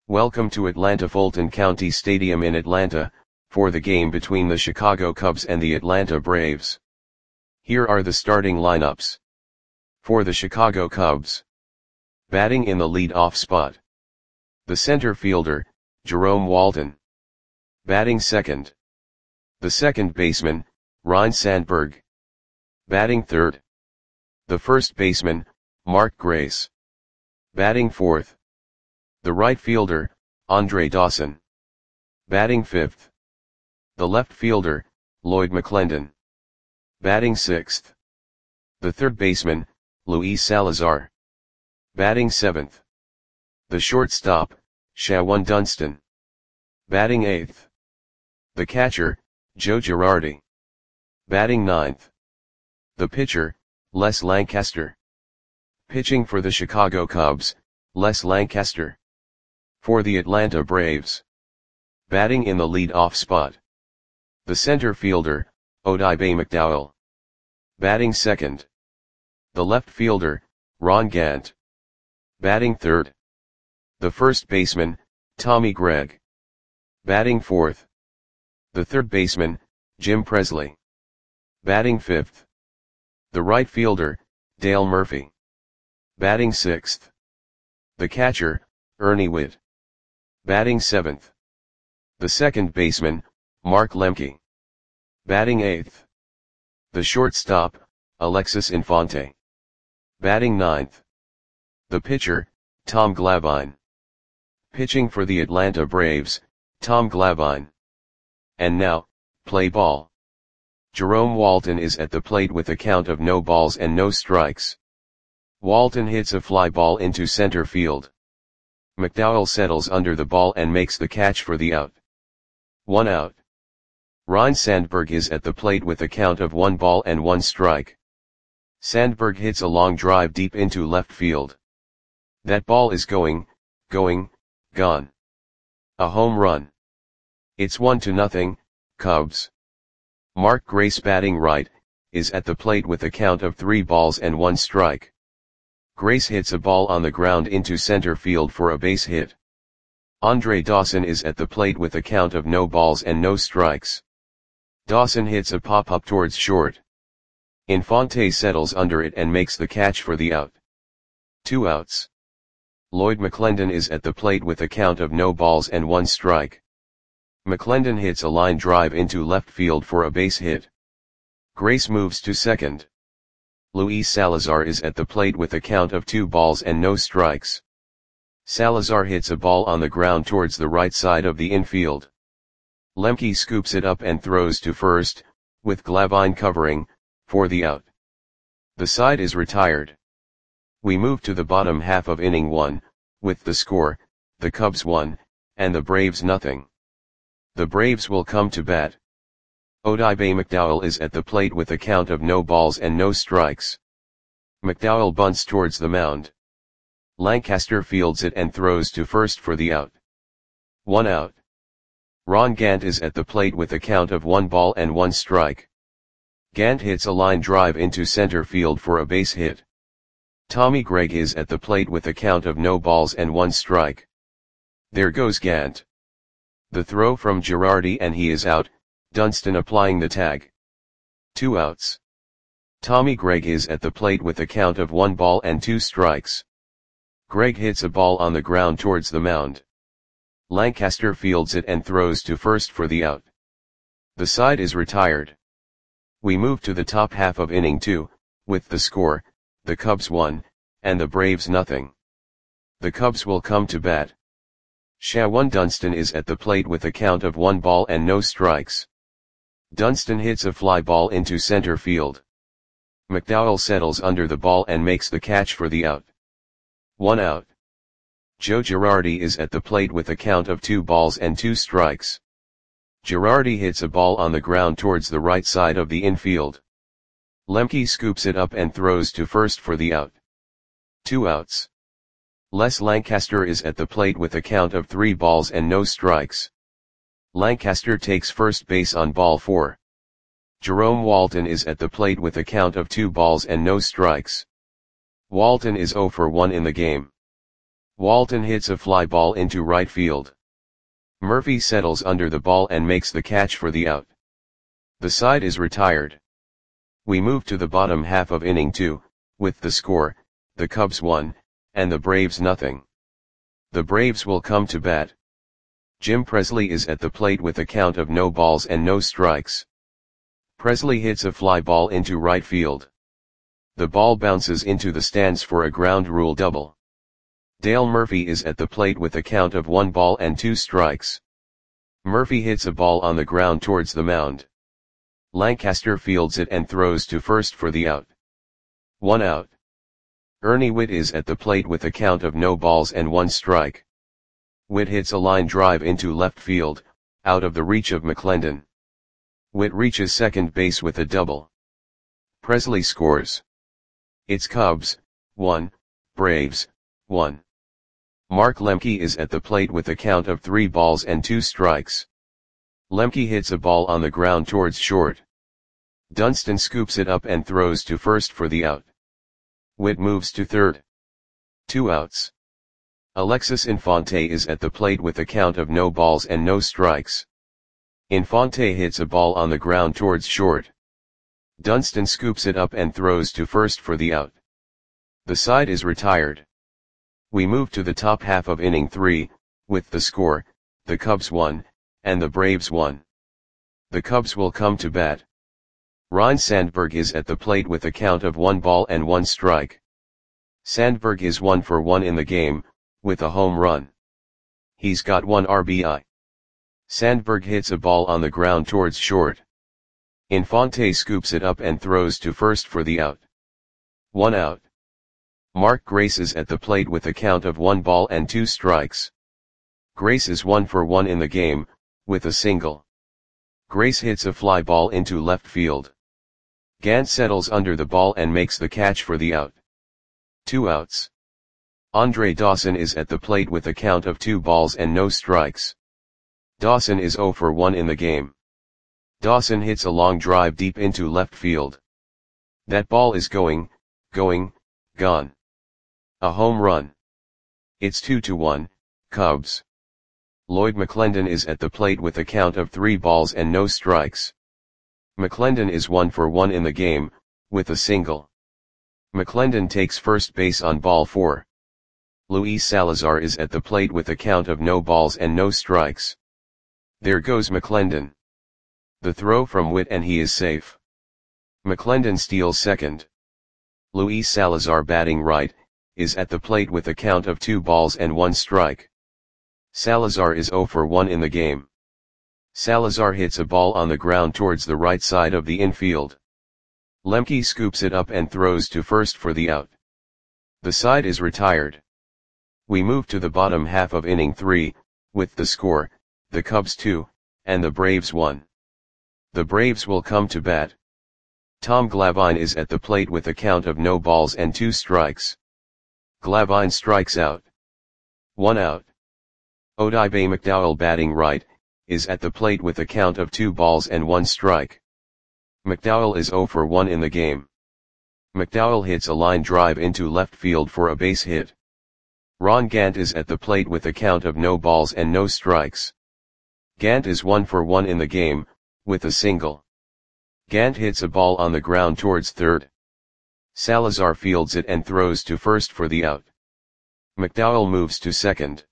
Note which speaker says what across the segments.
Speaker 1: Welcome to Atlanta Fulton County Stadium in Atlanta, for the game between the Chicago Cubs and the Atlanta Braves. Here are the starting lineups. For the Chicago Cubs. Batting in the lead-off spot. The center fielder, Jerome Walton. Batting second. The second baseman, Ryne Sandberg. Batting third. The first baseman, Mark Grace. Batting fourth. The right fielder, Andre Dawson. Batting fifth. The left fielder, Lloyd McClendon. Batting sixth. The third baseman, Luis Salazar. Batting seventh. The shortstop, Shawon Dunston. Batting eighth. The catcher, Joe Girardi. Batting ninth. The pitcher, Les Lancaster. Pitching for the Chicago Cubs, Les Lancaster. For the Atlanta Braves. Batting in the lead-off spot. The center fielder, Odibe McDowell. Batting second. The left fielder, Ron Gant. Batting third. The first baseman, Tommy Gregg. Batting fourth. The third baseman, Jim Presley. Batting fifth. The right fielder, Dale Murphy. Batting sixth. The catcher, Ernie Whitt. Batting seventh. The second baseman, Mark Lemke. Batting eighth. The shortstop, Alexis Infante. Batting ninth. The pitcher, Tom Glavine. Pitching for the Atlanta Braves, Tom Glavine. And now, play ball. Jerome Walton is at the plate with a count of no balls and no strikes. Walton hits a fly ball into center field. McDowell settles under the ball and makes the catch for the out. 1 out. Ryne Sandberg is at the plate with a count of 1 ball and 1 strike. Sandberg hits a long drive deep into left field. That ball is gone. A home run. It's 1-0, Cubs. Mark Grace, batting right, is at the plate with a count of 3 balls and 1 strike. Grace hits a ball on the ground into center field for a base hit. Andre Dawson is at the plate with a count of no balls and no strikes. Dawson hits a pop-up towards short. Infante settles under it and makes the catch for the out. 2 outs. Lloyd McClendon is at the plate with a count of no balls and 1 strike. McClendon hits a line drive into left field for a base hit. Grace moves to second. Luis Salazar is at the plate with a count of 2 balls and no strikes. Salazar hits a ball on the ground towards the right side of the infield. Lemke scoops it up and throws to first, with Glavine covering, for the out. The side is retired. We move to the bottom half of inning 1, with the score, the Cubs 1, and the Braves 0. The Braves will come to bat. Odibe McDowell is at the plate with a count of no balls and no strikes. McDowell bunts towards the mound. Lancaster fields it and throws to first for the out. 1 out. Ron Gant is at the plate with a count of 1 ball and 1 strike. Gant hits a line drive into center field for a base hit. Tommy Gregg is at the plate with a count of no balls and 1 strike. There goes Gant. The throw from Girardi and he is out, Dunston applying the tag. 2 outs. Tommy Gregg is at the plate with a count of 1 ball and 2 strikes. Gregg hits a ball on the ground towards the mound. Lancaster fields it and throws to first for the out. The side is retired. We move to the top half of inning 2, with the score, the Cubs 1, and the Braves 0. The Cubs will come to bat. Shawon Dunston is at the plate with a count of 1 ball and no strikes. Dunston hits a fly ball into center field. McDowell settles under the ball and makes the catch for the out. 1 out. Joe Girardi is at the plate with a count of 2 balls and 2 strikes. Girardi hits a ball on the ground towards the right side of the infield. Lemke scoops it up and throws to first for the out. 2 outs. Les Lancaster is at the plate with a count of 3 balls and no strikes. Lancaster takes first base on ball 4. Jerome Walton is at the plate with a count of 2 balls and no strikes. Walton is 0 for 1 in the game. Walton hits a fly ball into right field. Murphy settles under the ball and makes the catch for the out. The side is retired. We move to the bottom half of inning 2, with the score, the Cubs 1, and the Braves nothing. The Braves will come to bat. Jim Presley is at the plate with a count of no balls and no strikes. Presley hits a fly ball into right field. The ball bounces into the stands for a ground rule double. Dale Murphy is at the plate with a count of 1 ball and 2 strikes. Murphy hits a ball on the ground towards the mound. Lancaster fields it and throws to first for the out. 1 out. Ernie Whitt is at the plate with a count of no balls and 1 strike. Whitt hits a line drive into left field, out of the reach of McClendon. Whitt reaches second base with a double. Presley scores. It's Cubs 1, Braves 1. Mark Lemke is at the plate with a count of 3 balls and 2 strikes. Lemke hits a ball on the ground towards short. Dunston scoops it up and throws to first for the out. Whitt moves to third. 2 outs. Alexis Infante is at the plate with a count of no balls and no strikes. Infante hits a ball on the ground towards short. Dunston scoops it up and throws to first for the out. The side is retired. We move to the top half of inning 3, with the score, the Cubs 1, and the Braves 1. The Cubs will come to bat. Ryne Sandberg is at the plate with a count of 1 ball and 1 strike. Sandberg is 1 for 1 in the game, with a home run. He's got 1 RBI. Sandberg hits a ball on the ground towards short. Infante scoops it up and throws to first for the out. 1 out. Mark Grace is at the plate with a count of 1 ball and 2 strikes. Grace is 1 for 1 in the game, with a single. Grace hits a fly ball into left field. Gant settles under the ball and makes the catch for the out. 2 outs. Andre Dawson is at the plate with a count of 2 balls and no strikes. Dawson is 0 for 1 in the game. Dawson hits a long drive deep into left field. That ball is gone. A home run. It's 2-1, Cubs. Lloyd McClendon is at the plate with a count of 3 balls and no strikes. McClendon is 1 for 1 in the game, with a single. McClendon takes first base on ball 4. Luis Salazar is at the plate with a count of no balls and no strikes. There goes McClendon. The throw from Whitt and he is safe. McClendon steals second. Luis Salazar, batting right, is at the plate with a count of 2 balls and 1 strike. Salazar is 0 for 1 in the game. Salazar hits a ball on the ground towards the right side of the infield. Lemke scoops it up and throws to first for the out. The side is retired. We move to the bottom half of inning 3, with the score, the Cubs 2, and the Braves 1. The Braves will come to bat. Tom Glavine is at the plate with a count of no balls and 2 strikes. Glavine strikes out. 1 out. Odibe McDowell, batting right, is at the plate with a count of 2 balls and 1 strike. McDowell is 0 for 1 in the game. McDowell hits a line drive into left field for a base hit. Ron Gant is at the plate with a count of no balls and no strikes. Gant is 1 for 1 in the game, with a single. Gant hits a ball on the ground towards third. Salazar fields it and throws to first for the out. McDowell moves to second.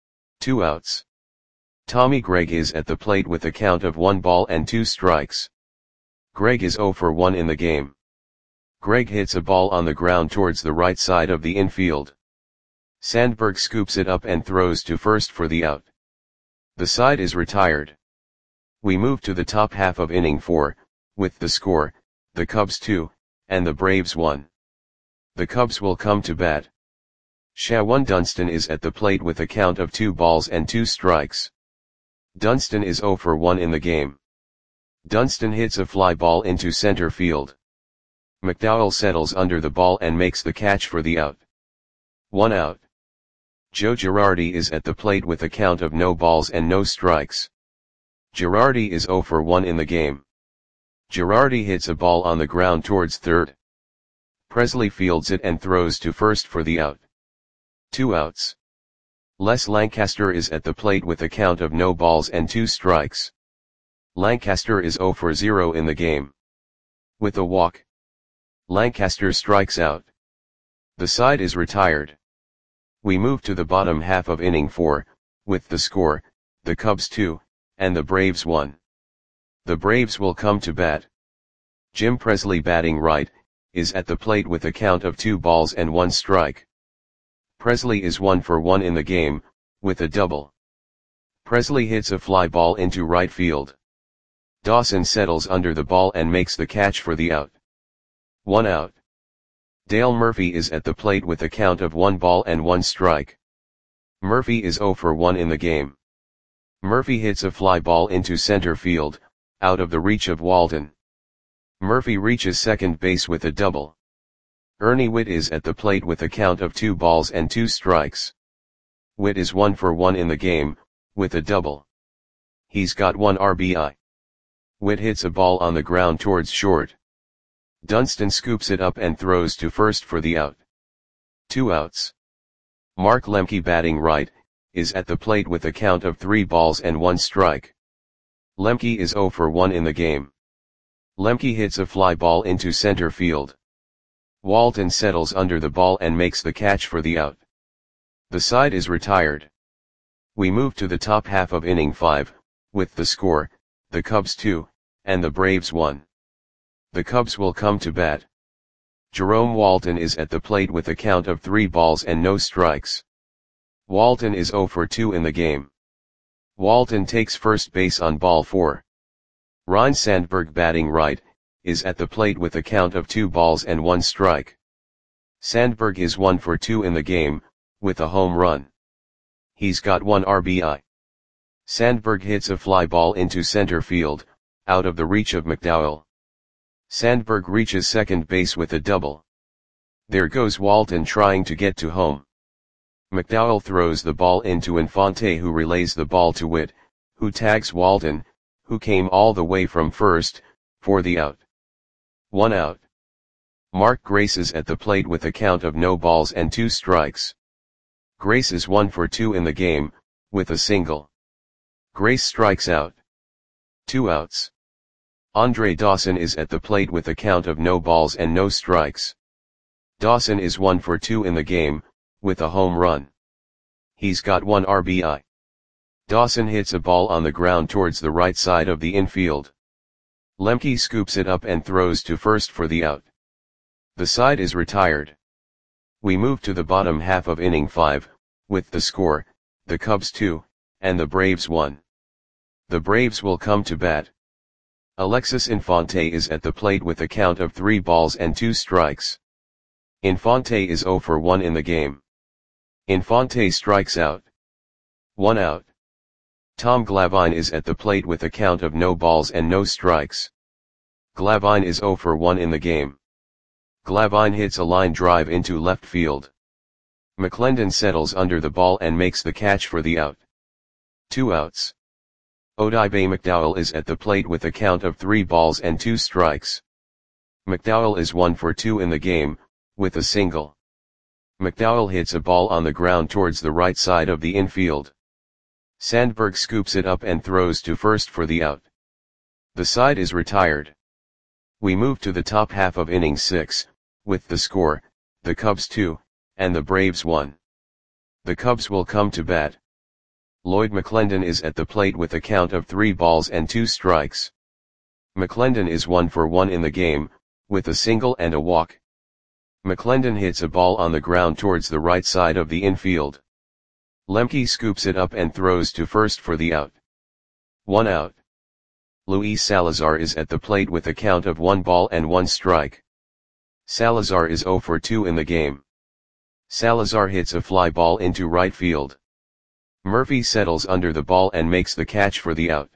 Speaker 1: 2 outs. Tommy Gregg is at the plate with a count of 1 ball and 2 strikes. Gregg is 0 for 1 in the game. Gregg hits a ball on the ground towards the right side of the infield. Sandberg scoops it up and throws to first for the out. The side is retired. We move to the top half of inning 4, with the score, the Cubs 2, and the Braves 1. The Cubs will come to bat. Shawan Dunston is at the plate with a count of 2 balls and 2 strikes. Dunston is 0 for 1 in the game. Dunston hits a fly ball into center field. McDowell settles under the ball and makes the catch for the out. 1 out. Joe Girardi is at the plate with a count of no balls and no strikes. Girardi is 0 for 1 in the game. Girardi hits a ball on the ground towards third. Presley fields it and throws to first for the out. 2 outs. Les Lancaster is at the plate with a count of no balls and 2 strikes. Lancaster is 0 for 0 in the game. With a walk, Lancaster strikes out. The side is retired. We move to the bottom half of inning 4, with the score, the Cubs 2, and the Braves 1. The Braves will come to bat. Jim Presley, batting right, is at the plate with a count of 2 balls and 1 strike. Presley is 1 for 1 in the game, with a double. Presley hits a fly ball into right field. Dawson settles under the ball and makes the catch for the out. 1 out. Dale Murphy is at the plate with a count of 1 ball and 1 strike. Murphy is 0 for 1 in the game. Murphy hits a fly ball into center field, out of the reach of Walden. Murphy reaches second base with a double. Ernie Whitt is at the plate with a count of 2 balls and 2 strikes. Whitt is 1 for 1 in the game, with a double. He's got 1 RBI. Whitt hits a ball on the ground towards short. Dunston scoops it up and throws to first for the out. 2 outs. Mark Lemke, batting right, is at the plate with a count of 3 balls and 1 strike. Lemke is 0 for 1 in the game. Lemke hits a fly ball into center field. Walton settles under the ball and makes the catch for the out. The side is retired. We move to the top half of inning 5, with the score, the Cubs 2, and the Braves 1. The Cubs will come to bat. Jerome Walton is at the plate with a count of 3 balls and no strikes. Walton is 0 for 2 in the game. Walton takes first base on ball 4. Ryne Sandberg, batting right, is at the plate with a count of 2 balls and 1 strike. Sandberg is 1 for 2 in the game, with a home run. He's got 1 RBI. Sandberg hits a fly ball into center field, out of the reach of McDowell. Sandberg reaches second base with a double. There goes Walton trying to get to home. McDowell throws the ball into Infante, who relays the ball to Whitt, who tags Walton, who came all the way from first, for the out. 1 out. Mark Grace is at the plate with a count of no balls and 2 strikes. Grace is 1 for 2 in the game, with a single. Grace strikes out. 2 outs. Andre Dawson is at the plate with a count of no balls and no strikes. Dawson is 1 for 2 in the game, with a home run. He's got 1 RBI. Dawson hits a ball on the ground towards the right side of the infield. Lemke scoops it up and throws to first for the out. The side is retired. We move to the bottom half of inning 5, with the score, the Cubs 2, and the Braves 1. The Braves will come to bat. Alexis Infante is at the plate with a count of 3 balls and 2 strikes. Infante is 0 for 1 in the game. Infante strikes out. 1 out. Tom Glavine is at the plate with a count of no balls and no strikes. Glavine is 0 for 1 in the game. Glavine hits a line drive into left field. McClendon settles under the ball and makes the catch for the out. 2 outs. Odibe McDowell is at the plate with a count of 3 balls and 2 strikes. McDowell is 1 for 2 in the game, with a single. McDowell hits a ball on the ground towards the right side of the infield. Sandberg scoops it up and throws to first for the out. The side is retired. We move to the top half of inning 6, with the score, the Cubs 2, and the Braves 1. The Cubs will come to bat. Lloyd McClendon is at the plate with a count of 3 balls and 2 strikes. McClendon is 1 for 1 in the game, with a single and a walk. McClendon hits a ball on the ground towards the right side of the infield. Lemke scoops it up and throws to first for the out. 1 out. Luis Salazar is at the plate with a count of 1 ball and 1 strike. Salazar is 0 for 2 in the game. Salazar hits a fly ball into right field. Murphy settles under the ball and makes the catch for the out.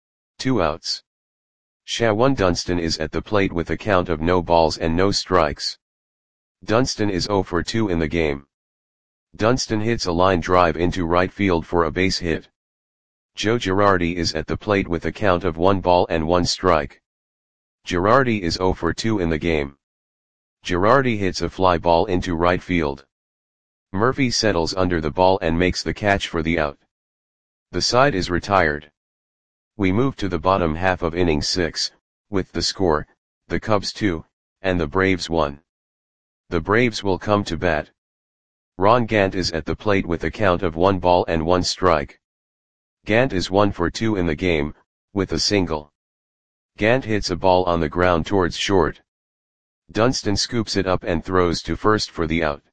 Speaker 1: 2 outs. Shawan Dunston is at the plate with a count of no balls and no strikes. Dunston is 0 for 2 in the game. Dunston hits a line drive into right field for a base hit. Joe Girardi is at the plate with a count of 1 ball and 1 strike. Girardi is 0 for 2 in the game. Girardi hits a fly ball into right field. Murphy settles under the ball and makes the catch for the out. The side is retired. We move to the bottom half of inning 6, with the score, the Cubs 2, and the Braves 1. The Braves will come to bat. Ron Gant is at the plate with a count of 1 ball and 1 strike. Gant is 1 for 2 in the game, with a single. Gant hits a ball on the ground towards short. Dunston scoops it up and throws to first for the out.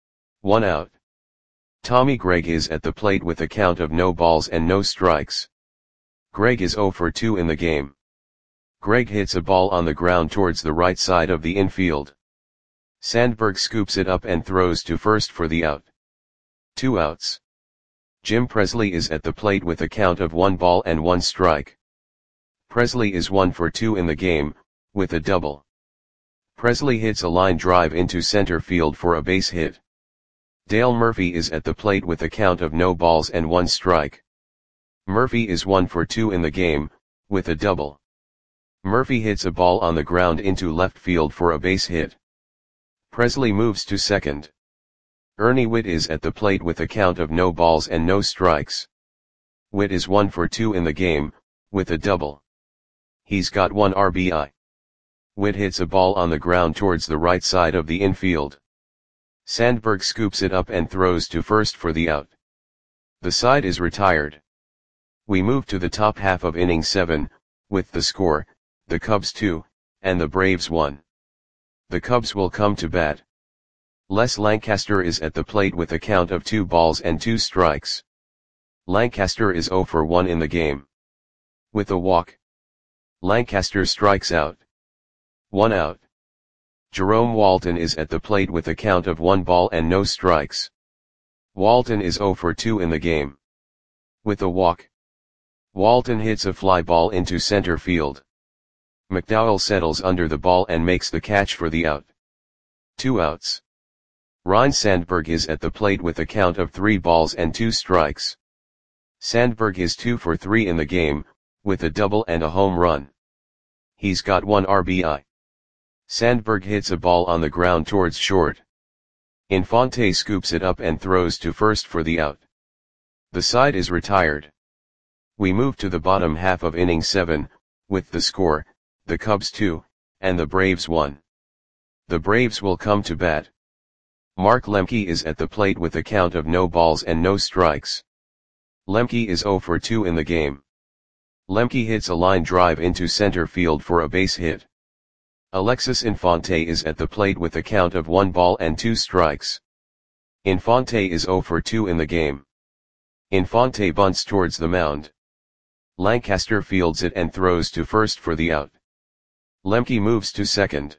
Speaker 1: 1 out. Tommy Gregg is at the plate with a count of no balls and no strikes. Gregg is 0 for 2 in the game. Gregg hits a ball on the ground towards the right side of the infield. Sandberg scoops it up and throws to first for the out. 2 outs. Jim Presley is at the plate with a count of 1 ball and 1 strike. Presley is 1 for 2 in the game, with a double. Presley hits a line drive into center field for a base hit. Dale Murphy is at the plate with a count of no balls and 1 strike. Murphy is 1 for 2 in the game, with a double. Murphy hits a ball on the ground into left field for a base hit. Presley moves to second. Ernie Whitt is at the plate with a count of no balls and no strikes. Whitt is 1 for 2 in the game, with a double. He's got 1 RBI. Whitt hits a ball on the ground towards the right side of the infield. Sandberg scoops it up and throws to first for the out. The side is retired. We move to the top half of inning 7, with the score, the Cubs 2, and the Braves 1. The Cubs will come to bat. Les Lancaster is at the plate with a count of 2 balls and 2 strikes. Lancaster is 0 for 1 in the game. With a walk, Lancaster strikes out. 1 out. Jerome Walton is at the plate with a count of 1 ball and no strikes. Walton is 0 for 2 in the game. With a walk, Walton hits a fly ball into center field. McDowell settles under the ball and makes the catch for the out. 2 outs. Ryne Sandberg is at the plate with a count of 3 balls and 2 strikes. Sandberg is 2 for 3 in the game, with a double and a home run. He's got 1 RBI. Sandberg hits a ball on the ground towards short. Infante scoops it up and throws to first for the out. The side is retired. We move to the bottom half of inning 7, with the score, the Cubs 2, and the Braves 1. The Braves will come to bat. Mark Lemke is at the plate with a count of no balls and no strikes. Lemke is 0 for 2 in the game. Lemke hits a line drive into center field for a base hit. Alexis Infante is at the plate with a count of 1 ball and 2 strikes. Infante is 0 for 2 in the game. Infante bunts towards the mound. Lancaster fields it and throws to first for the out. Lemke moves to second.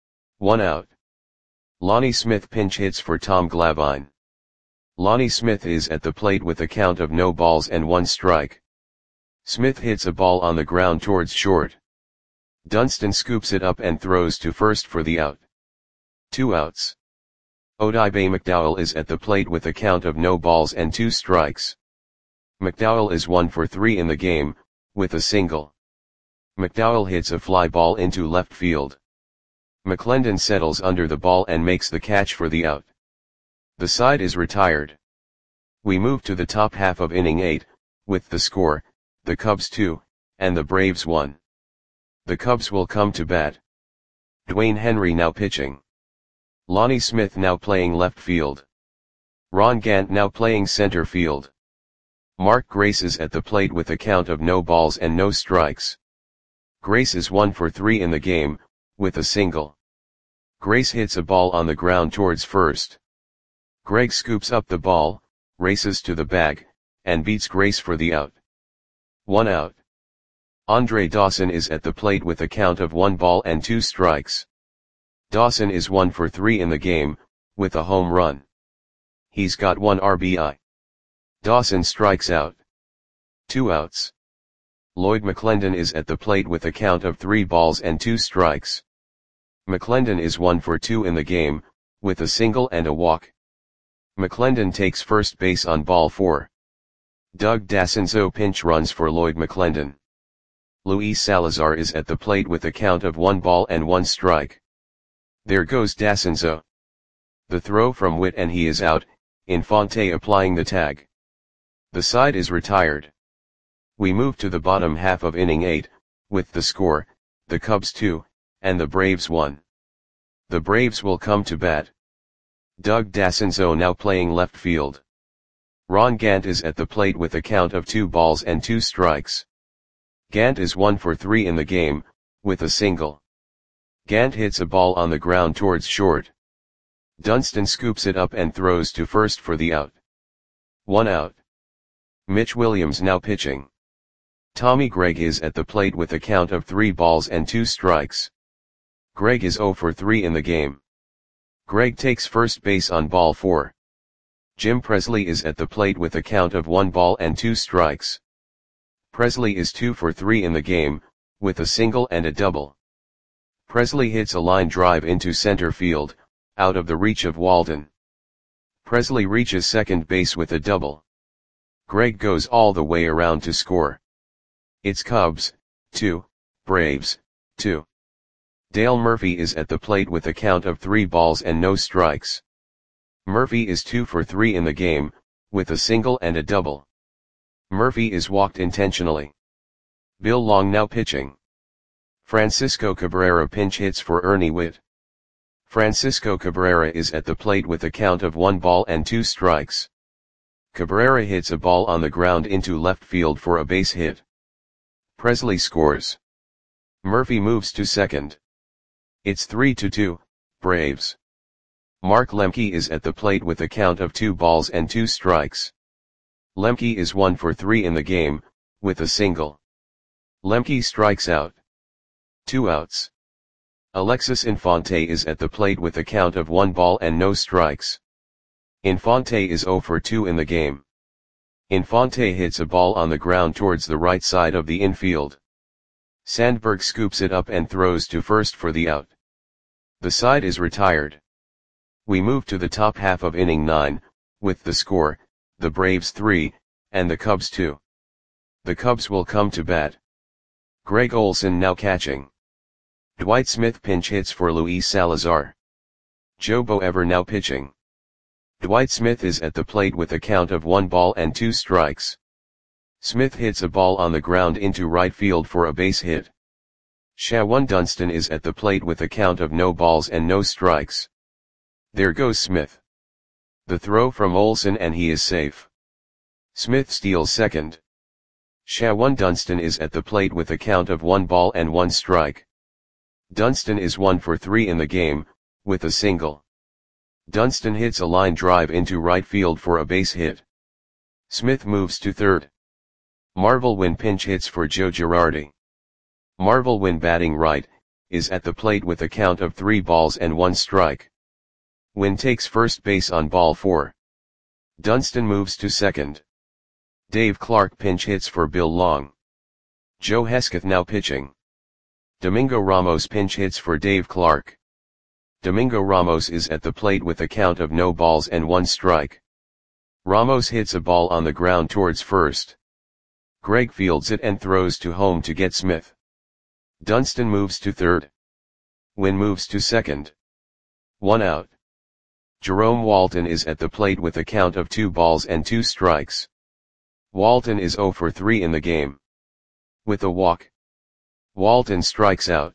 Speaker 1: 1 out. Lonnie Smith pinch hits for Tom Glavine. Lonnie Smith is at the plate with a count of no balls and 1 strike. Smith hits a ball on the ground towards short. Dunston scoops it up and throws to first for the out. 2 outs. Odibe McDowell is at the plate with a count of no balls and 2 strikes. McDowell is 1 for 3 in the game, with a single. McDowell hits a fly ball into left field. McClendon settles under the ball and makes the catch for the out. The side is retired. We move to the top half of inning 8, with the score, the Cubs 2, and the Braves 1. The Cubs will come to bat. Dwayne Henry now pitching. Lonnie Smith now playing left field. Ron Gant now playing center field. Mark Grace is at the plate with a count of no balls and no strikes. Grace is 1 for 3 in the game, with a single. Grace hits a ball on the ground towards first. Gregg scoops up the ball, races to the bag, and beats Grace for the out. 1 out. Andre Dawson is at the plate with a count of 1 ball and 2 strikes. Dawson is 1 for 3 in the game, with a home run. He's got 1 RBI. Dawson strikes out. 2 outs. Lloyd McClendon is at the plate with a count of 3 balls and 2 strikes. McClendon is 1 for 2 in the game, with a single and a walk. McClendon takes first base on ball 4. Doug Dassenzo pinch runs for Lloyd McClendon. Luis Salazar is at the plate with a count of 1 ball and 1 strike. There goes Dassenzo. The throw from Whitt and he is out, Infante applying the tag. The side is retired. We move to the bottom half of inning 8, with the score, the Cubs 2, and the Braves 1. The Braves will come to bat. Doug Dassenzo now playing left field. Ron Gant is at the plate with a count of 2 balls and 2 strikes. Gant is 1 for 3 in the game, with a single. Gant hits a ball on the ground towards short. Dunston scoops it up and throws to first for the out. 1 out. Mitch Williams now pitching. Tommy Gregg is at the plate with a count of 3 balls and 2 strikes. Gregg is 0 for 3 in the game. Gregg takes first base on ball 4. Jim Presley is at the plate with a count of 1 ball and 2 strikes. Presley is 2 for 3 in the game, with a single and a double. Presley hits a line drive into center field, out of the reach of Walden. Presley reaches second base with a double. Gregg goes all the way around to score. It's Cubs 2, Braves 2. Dale Murphy is at the plate with a count of 3 balls and no strikes. Murphy is 2 for 3 in the game, with a single and a double. Murphy is walked intentionally. Bill Long now pitching. Francisco Cabrera pinch hits for Ernie Whitt. Francisco Cabrera is at the plate with a count of 1 ball and 2 strikes. Cabrera hits a ball on the ground into left field for a base hit. Presley scores. Murphy moves to second. It's 3-2, Braves. Mark Lemke is at the plate with a count of 2 balls and 2 strikes. Lemke is 1 for 3 in the game, with a single. Lemke strikes out. 2 outs. Alexis Infante is at the plate with a count of 1 ball and no strikes. Infante is 0 for 2 in the game. Infante hits a ball on the ground towards the right side of the infield. Sandberg scoops it up and throws to first for the out. The side is retired. We move to the top half of inning 9, with the score, the Braves 3, and the Cubs 2. The Cubs will come to bat. Greg Olson now catching. Dwight Smith pinch hits for Luis Salazar. Joe Boever now pitching. Dwight Smith is at the plate with a count of 1 ball and 2 strikes. Smith hits a ball on the ground into right field for a base hit. Shawan Dunston is at the plate with a count of no balls and no strikes. There goes Smith. The throw from Olson and he is safe. Smith steals second. Shawan Dunston is at the plate with a count of 1 ball and 1 strike. Dunston is 1 for 3 in the game, with a single. Dunston hits a line drive into right field for a base hit. Smith moves to third. Marvel Wynn pinch hits for Joe Girardi. Marvel Wynn batting right, is at the plate with a count of 3 balls and 1 strike. Wynn takes first base on ball 4. Dunston moves to second. Dave Clark pinch hits for Bill Long. Joe Hesketh now pitching. Domingo Ramos pinch hits for Dave Clark. Domingo Ramos is at the plate with a count of no balls and 1 strike. Ramos hits a ball on the ground towards first. Gregg fields it and throws to home to get Smith. Dunston moves to third. Wynn moves to second. 1 out. Jerome Walton is at the plate with a count of 2 balls and 2 strikes. Walton is 0 for 3 in the game. With a walk. Walton strikes out.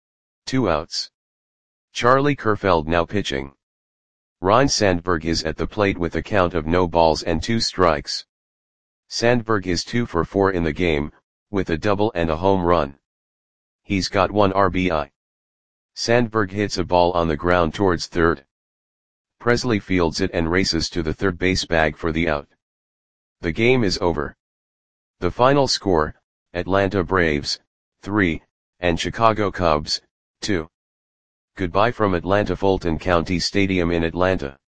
Speaker 1: 2 outs. Charlie Kerfeld now pitching. Ryne Sandberg is at the plate with a count of no balls and 2 strikes. Sandberg is 2 for 4 in the game, with a double and a home run. He's got 1 RBI. Sandberg hits a ball on the ground towards third. Presley fields it and races to the third base bag for the out. The game is over. The final score, Atlanta Braves, 3, and Chicago Cubs, 2. Goodbye from Atlanta Fulton County Stadium in Atlanta.